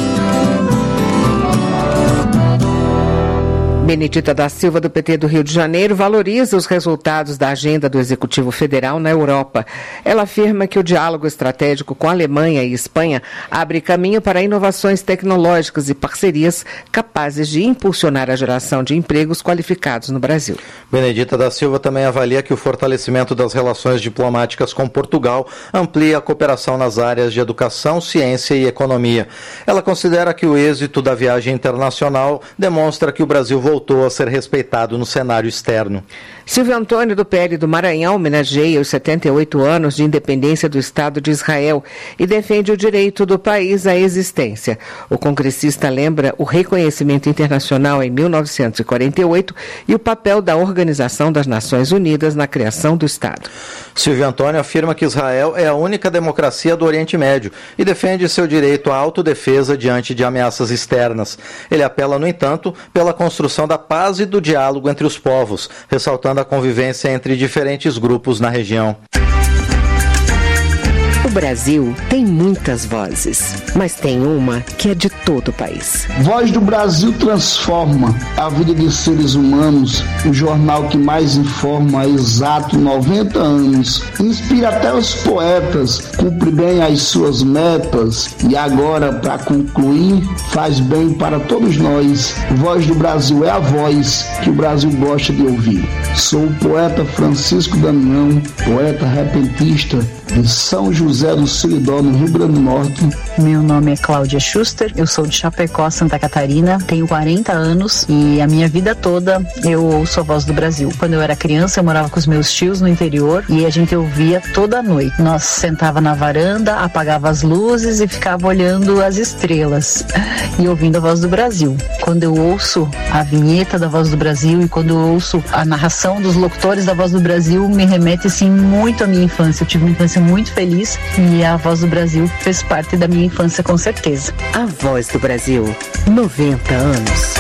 Benedita da Silva, do P T do Rio de Janeiro, valoriza os resultados da agenda do Executivo Federal na Europa. Ela afirma que o diálogo estratégico com a Alemanha e Espanha abre caminho para inovações tecnológicas e parcerias capazes de impulsionar a geração de empregos qualificados no Brasil. Benedita da Silva também avalia que o fortalecimento das relações diplomáticas com Portugal amplia a cooperação nas áreas de educação, ciência e economia. Ela considera que o êxito da viagem internacional demonstra que o Brasil voltou voltou a ser respeitado no cenário externo. Silvio Antônio, do P L do Maranhão, homenageia os setenta e oito anos de independência do Estado de Israel e defende o direito do país à existência. O congressista lembra o reconhecimento internacional em mil novecentos e quarenta e oito e o papel da Organização das Nações Unidas na criação do Estado. Silvio Antônio afirma que Israel é a única democracia do Oriente Médio e defende seu direito à autodefesa diante de ameaças externas. Ele apela, no entanto, pela construção da paz e do diálogo entre os povos, ressaltando a convivência entre diferentes grupos na região. O Brasil tem muitas vozes, mas tem uma que é de todo o país. Voz do Brasil transforma a vida de seres humanos, o jornal que mais informa há exato noventa anos. Inspira até os poetas, cumpre bem as suas metas e agora, para concluir, faz bem para todos nós. Voz do Brasil é a voz que o Brasil gosta de ouvir. Sou o poeta Francisco Damião, poeta repentista, de São José do Seridó, no Rio Grande do Norte. Meu nome é Cláudia Schuster, eu sou de Chapecó, Santa Catarina, tenho quarenta anos e a minha vida toda eu ouço a Voz do Brasil. Quando eu era criança, eu morava com os meus tios no interior e a gente ouvia toda noite. Nós sentava na varanda, apagava as luzes e ficava olhando as estrelas e ouvindo a Voz do Brasil. Quando eu ouço a vinheta da Voz do Brasil e quando eu ouço a narração dos locutores da Voz do Brasil, me remete assim muito à minha infância. Eu tive uma infância muito feliz e a Voz do Brasil fez parte da minha infância com certeza. A Voz do Brasil, noventa anos.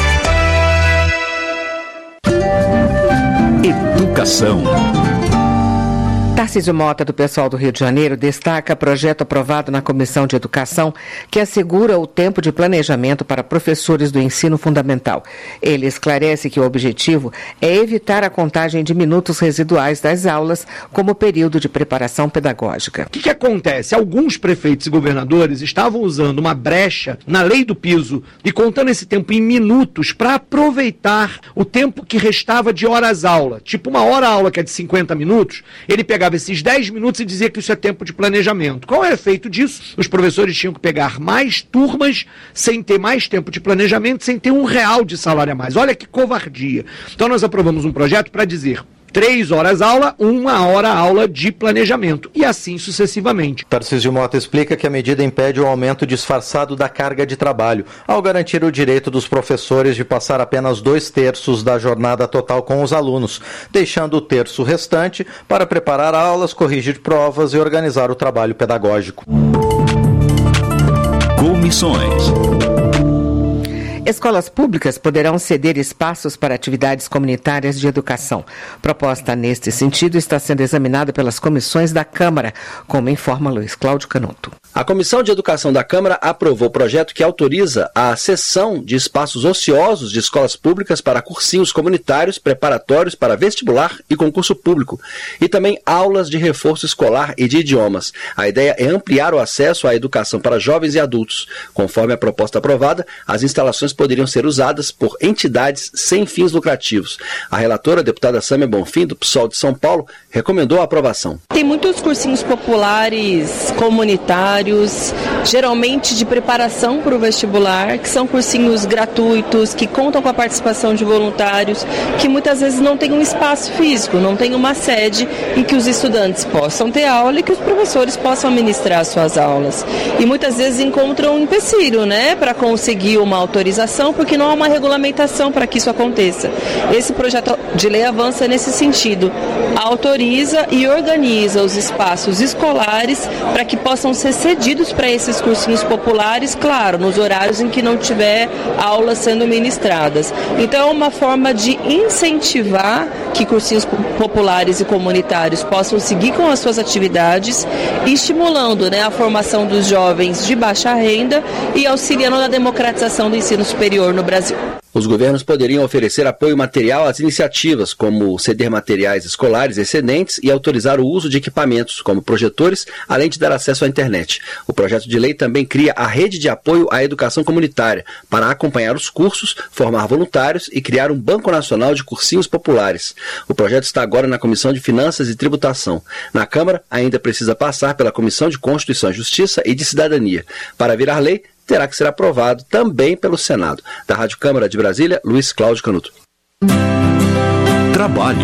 Educação. Tarcísio Mota, do pessoal do Rio de Janeiro, destaca projeto aprovado na Comissão de Educação que assegura o tempo de planejamento para professores do ensino fundamental. Ele esclarece que o objetivo é evitar a contagem de minutos residuais das aulas como período de preparação pedagógica. O que, que acontece? Alguns prefeitos e governadores estavam usando uma brecha na lei do piso e contando esse tempo em minutos para aproveitar o tempo que restava de horas-aula. Tipo uma hora-aula que é de cinquenta minutos, ele pegava esses dez minutos e dizia que isso é tempo de planejamento. Qual é o efeito disso? Os professores tinham que pegar mais turmas sem ter mais tempo de planejamento, sem ter um real de salário a mais. Olha que covardia. Então nós aprovamos um projeto para dizer três horas aula, uma hora aula de planejamento e assim sucessivamente. Tarcísio Mota explica que a medida impede o aumento disfarçado da carga de trabalho, ao garantir o direito dos professores de passar apenas dois terços da jornada total com os alunos, deixando o terço restante para preparar aulas, corrigir provas e organizar o trabalho pedagógico. Comissões. Escolas públicas poderão ceder espaços para atividades comunitárias de educação. Proposta neste sentido está sendo examinada pelas comissões da Câmara, como informa Luiz Cláudio Canuto. A Comissão de Educação da Câmara aprovou o projeto que autoriza a cessão de espaços ociosos de escolas públicas para cursinhos comunitários preparatórios para vestibular e concurso público, e também aulas de reforço escolar e de idiomas. A ideia é ampliar o acesso à educação para jovens e adultos. Conforme a proposta aprovada, as instalações poderiam ser usadas por entidades sem fins lucrativos. A relatora, a deputada Sâmia Bonfim, do P SOL de São Paulo, recomendou a aprovação. Tem muitos cursinhos populares, comunitários, geralmente de preparação para o vestibular, que são cursinhos gratuitos, que contam com a participação de voluntários, que muitas vezes não tem um espaço físico, não tem uma sede em que os estudantes possam ter aula e que os professores possam ministrar suas aulas. E muitas vezes encontram um empecilho, né, para conseguir uma autorização, porque não há uma regulamentação para que isso aconteça. Esse projeto de lei avança nesse sentido. Autoriza e organiza os espaços escolares para que possam ser cedidos para esses cursinhos populares, claro, nos horários em que não tiver aulas sendo ministradas. Então é uma forma de incentivar que cursinhos populares e comunitários possam seguir com as suas atividades, estimulando, né, a formação dos jovens de baixa renda e auxiliando na democratização do ensino superior no Brasil. Os governos poderiam oferecer apoio material às iniciativas, como ceder materiais escolares excedentes e autorizar o uso de equipamentos, como projetores, além de dar acesso à internet. O projeto de lei também cria a rede de apoio à educação comunitária, para acompanhar os cursos, formar voluntários e criar um banco nacional de cursinhos populares. O projeto está agora na Comissão de Finanças e Tributação. Na Câmara, ainda precisa passar pela Comissão de Constituição e Justiça e de Cidadania. Para virar lei, terá que ser aprovado também pelo Senado. Da Rádio Câmara de Brasília, Luiz Cláudio Canuto. Trabalho.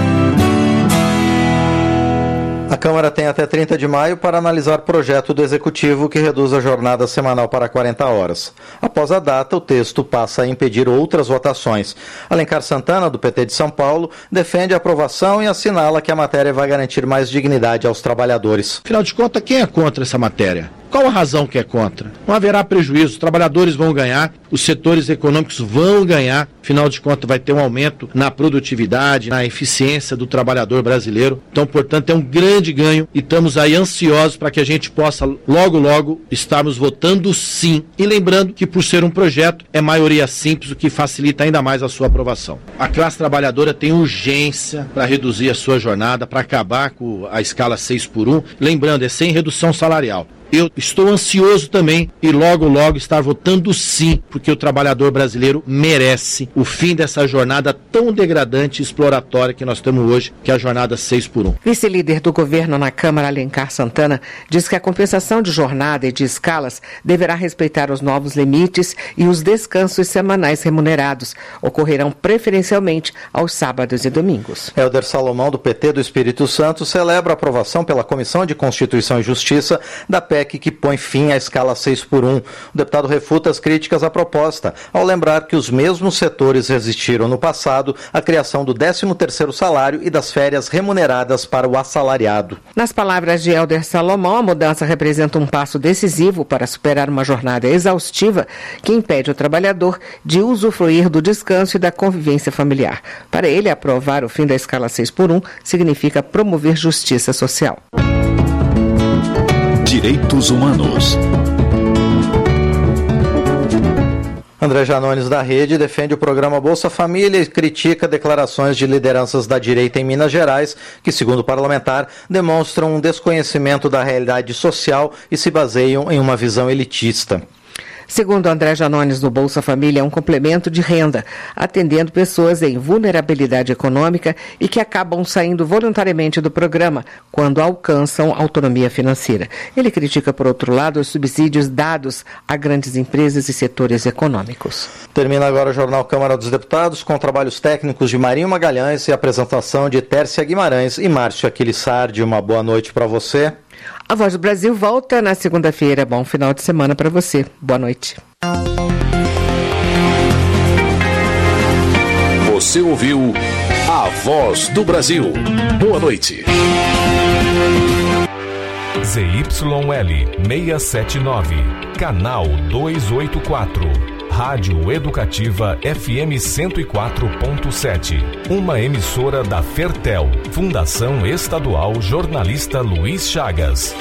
A Câmara tem até trinta de maio para analisar projeto do Executivo que reduz a jornada semanal para quarenta horas. Após a data, o texto passa a impedir outras votações. Alencar Santana, do P T de São Paulo, defende a aprovação e assinala que a matéria vai garantir mais dignidade aos trabalhadores. Afinal de contas, quem é contra essa matéria? Qual a razão que é contra? Não haverá prejuízo, os trabalhadores vão ganhar, os setores econômicos vão ganhar, afinal de contas vai ter um aumento na produtividade, na eficiência do trabalhador brasileiro. Então, portanto, é um grande ganho e estamos aí ansiosos para que a gente possa logo, logo estarmos votando sim. E lembrando que por ser um projeto, é maioria simples, o que facilita ainda mais a sua aprovação. A classe trabalhadora tem urgência para reduzir a sua jornada, para acabar com a escala seis por um. Lembrando, é sem redução salarial. eu estou ansioso também e logo, logo estar votando sim, porque o trabalhador brasileiro merece o fim dessa jornada tão degradante e exploratória que nós temos hoje, que é a jornada seis por um. Vice-líder do governo na Câmara, Alencar Santana, diz que a compensação de jornada e de escalas deverá respeitar os novos limites e os descansos semanais remunerados ocorrerão preferencialmente aos sábados e domingos. Helder Salomão, do P T do Espírito Santo, celebra a aprovação pela Comissão de Constituição e Justiça da P E C que põe fim à escala seis por um. O deputado refuta as críticas à proposta, ao lembrar que os mesmos setores resistiram no passado à criação do décimo terceiro salário e das férias remuneradas para o assalariado. Nas palavras de Helder Salomão, a mudança representa um passo decisivo para superar uma jornada exaustiva que impede o trabalhador de usufruir do descanso e da convivência familiar. Para ele, aprovar o fim da escala seis por um significa promover justiça social. Direitos Humanos. André Janones, da Rede, defende o programa Bolsa Família e critica declarações de lideranças da direita em Minas Gerais, que, segundo o parlamentar, demonstram um desconhecimento da realidade social e se baseiam em uma visão elitista. Segundo André Janones, no Bolsa Família é um complemento de renda, atendendo pessoas em vulnerabilidade econômica e que acabam saindo voluntariamente do programa quando alcançam autonomia financeira. Ele critica, por outro lado, os subsídios dados a grandes empresas e setores econômicos. Termina agora o Jornal Câmara dos Deputados com trabalhos técnicos de Marinho Magalhães e apresentação de Tércia Guimarães e Márcio Aquilissardi. Uma boa noite para você. A Voz do Brasil volta na segunda-feira. Bom final de semana para você. Boa noite. Você ouviu A Voz do Brasil. Boa noite. Z Y L seiscentos e setenta e nove, canal duzentos e oitenta e quatro. Rádio Educativa F M cento e quatro ponto sete. Uma emissora da Fertel, Fundação Estadual Jornalista Luiz Chagas.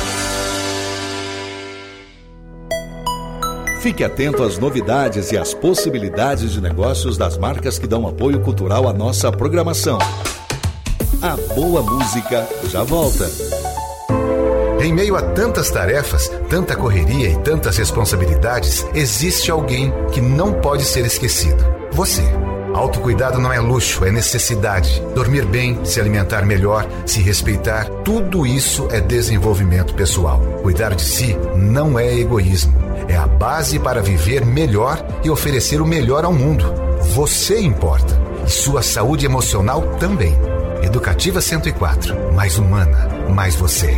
Fique atento às novidades e às possibilidades de negócios das marcas que dão apoio cultural à nossa programação. A boa música já volta. Em meio a tantas tarefas, tanta correria e tantas responsabilidades, existe alguém que não pode ser esquecido. Você. Autocuidado não é luxo, é necessidade. Dormir bem, se alimentar melhor, se respeitar, tudo isso é desenvolvimento pessoal. Cuidar de si não é egoísmo. É a base para viver melhor e oferecer o melhor ao mundo. Você importa. E sua saúde emocional também. Educativa cento e quatro. Mais humana, mais você.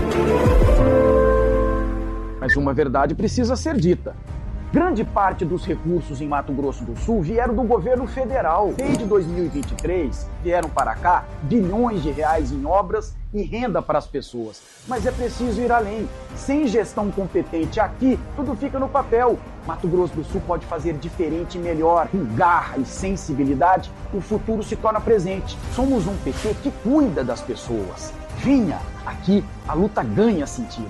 Mas uma verdade precisa ser dita. Grande parte dos recursos em Mato Grosso do Sul vieram do governo federal. Desde dois mil e vinte e três, vieram para cá bilhões de reais em obras e renda para as pessoas. Mas é preciso ir além. Sem gestão competente aqui, tudo fica no papel. Mato Grosso do Sul pode fazer diferente e melhor. Com garra e sensibilidade, o futuro se torna presente. Somos um P T que cuida das pessoas. Vinha, aqui a luta ganha sentido.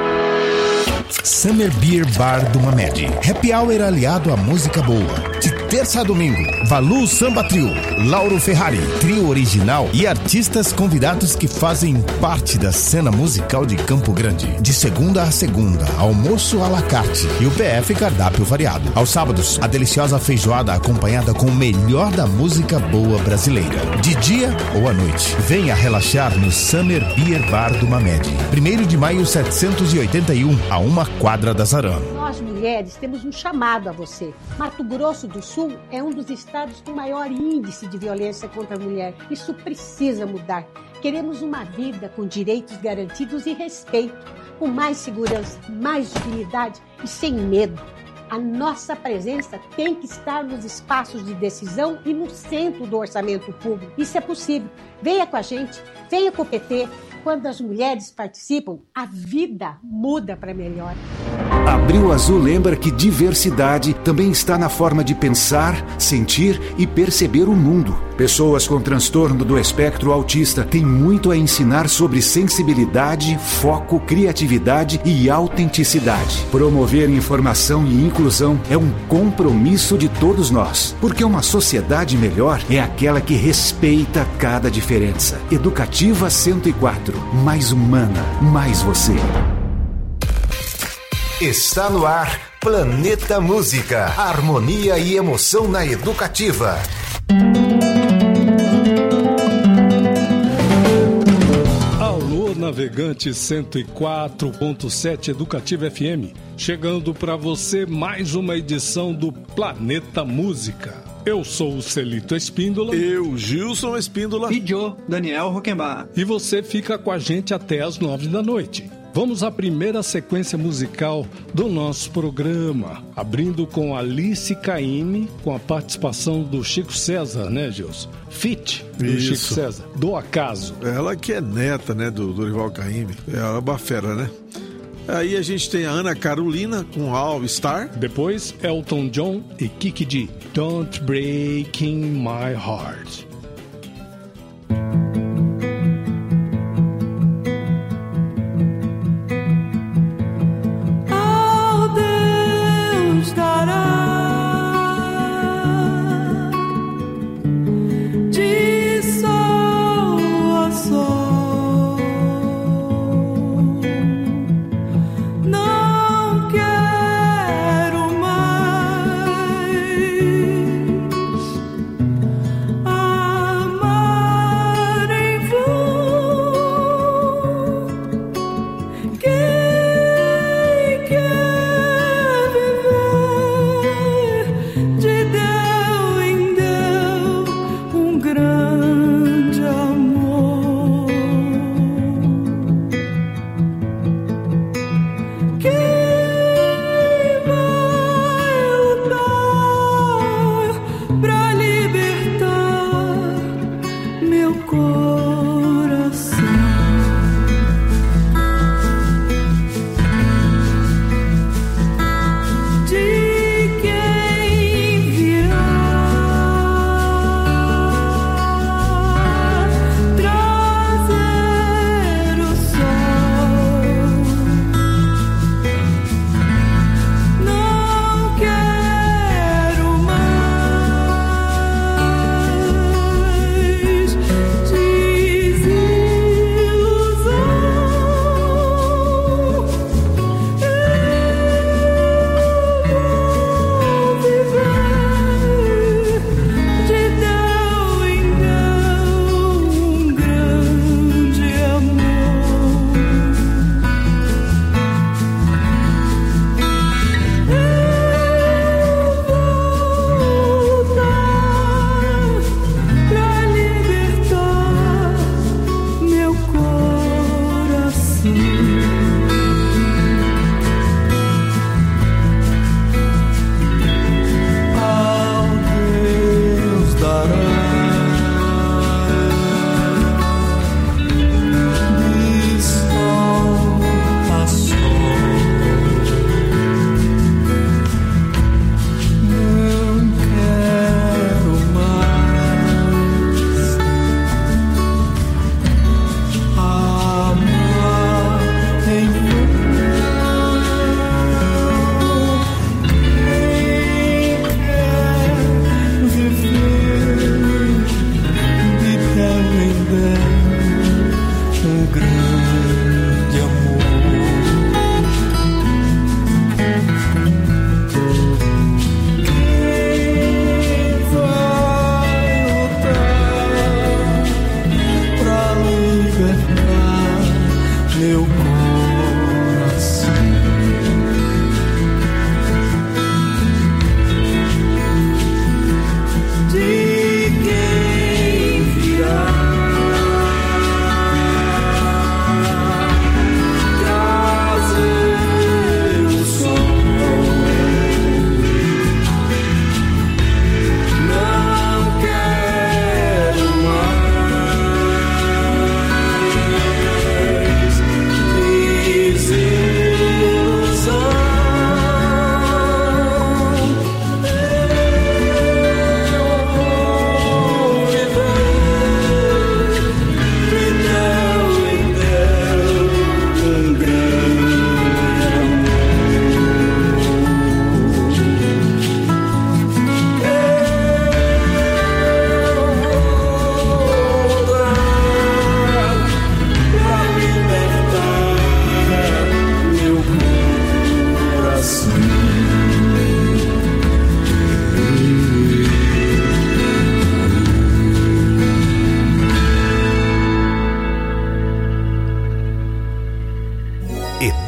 Summer Beer Bar do Mamed. Happy Hour aliado à música boa. De terça a domingo, Valu Samba Trio, Lauro Ferrari, trio original e artistas convidados que fazem parte da cena musical de Campo Grande. De segunda a segunda, almoço à la carte e o P F cardápio variado. Aos sábados, a deliciosa feijoada acompanhada com o melhor da música boa brasileira. De dia ou à noite, venha relaxar no Summer Beer Bar do Mamed. primeiro de maio setecentos e oitenta e um, a uma quadra da Zaran. Nós, mulheres, temos um chamado a você. Mato Grosso do Sul é um dos estados com maior índice de violência contra a mulher. Isso precisa mudar. Queremos uma vida com direitos garantidos e respeito, com mais segurança, mais dignidade e sem medo. A nossa presença tem que estar nos espaços de decisão e no centro do orçamento público. Isso é possível. Venha com a gente, venha com o P T. Quando as mulheres participam, a vida muda para melhor. Abril Azul lembra que diversidade também está na forma de pensar, sentir e perceber o mundo. Pessoas com transtorno do espectro autista têm muito a ensinar sobre sensibilidade, foco, criatividade e autenticidade. Promover informação e inclusão é um compromisso de todos nós, porque uma sociedade melhor é aquela que respeita cada diferença. Educativa cento e quatro. Mais humana, mais você. Está no ar, Planeta Música. Harmonia e emoção na Educativa. Alô, navegante cento e quatro ponto sete Educativa F M. Chegando para você mais uma edição do Planeta Música. Eu sou o Celito Espíndola. Eu, Gilson Espíndola. E Joe, Daniel Roquembar. E você fica com a gente até as nove da noite. Vamos à primeira sequência musical do nosso programa, abrindo com Alice Caymmi, com a participação do Chico César, né, Gilson? Fit do Isso. Chico César, Do Acaso. Ela que é neta, né, do Dorival Caymmi. Ela é uma fera, né? Aí a gente tem a Ana Carolina com All Star. Depois, Elton John e Kiki D, Don't Breaking My Heart. Ah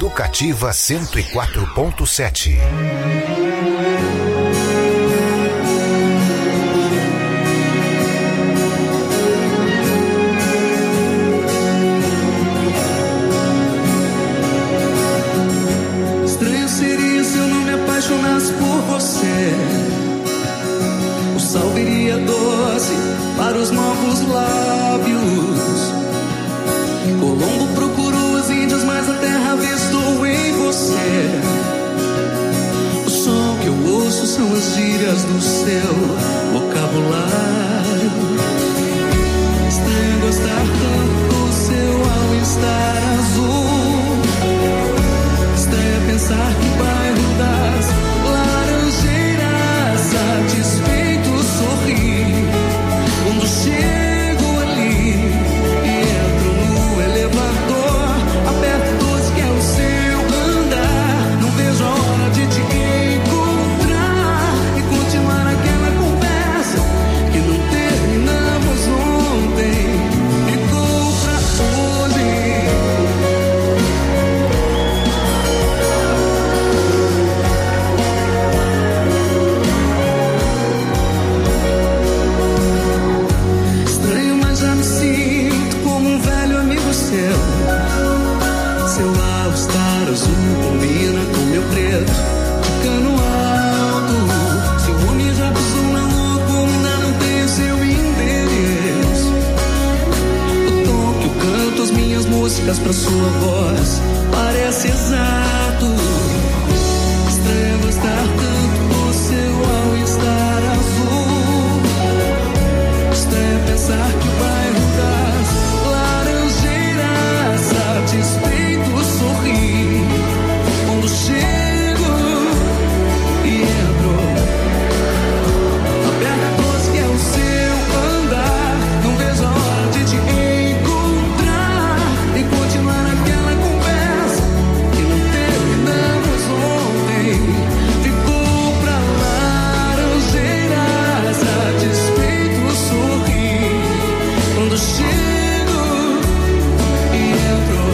Educativa cento e quatro ponto sete. Estranho seria se eu não me apaixonasse por você. O sal viria doce para os novos lábios. Colombo procurou as Índias, mas a terra avistou em você. O som que eu ouço são as gírias do seu vocabulário. Estranho gostar tanto do seu all-star azul. Estranho pensar que o bairro das Laranjeiras satisfeito sorri quando chego ali e entro no elevador, aperto doce que é o seu andar. Não vejo a hora de te encontrar e continuar aquela conversa que não terminamos ontem. Ficou pra hoje. Estranho, mas já me sinto como um velho amigo seu. Seu all-star azul combina com meu preto de cano alto. Seu homem já pisou na lua, como ainda não tem seu endereço. O tom que eu canto as minhas músicas pra sua voz parece exato. Estranho gostar tanto do seu all-star azul. Estranho pensar que o bairro das Laranjeiras satisfeito sorri quando chego e entro. Aperta doce que é o seu andar. Não vejo a hora de te encontrar e continuar aquela conversa que não terminamos ontem. Ficou pra Laranjeiras satisfeito sorri quando chego e entro.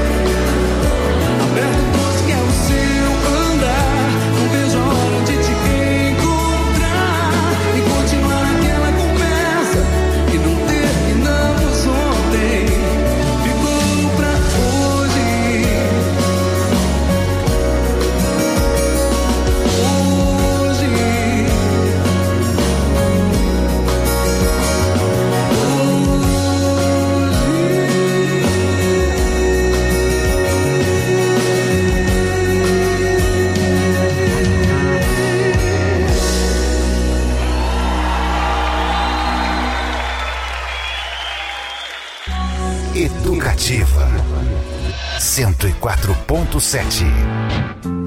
Aperto doce que é o seu andar. Não vejo a hora de te encontrar e continuar aquela conversa que não terminamos ontem. Ficou pra hoje. Educativa cento e quatro ponto sete.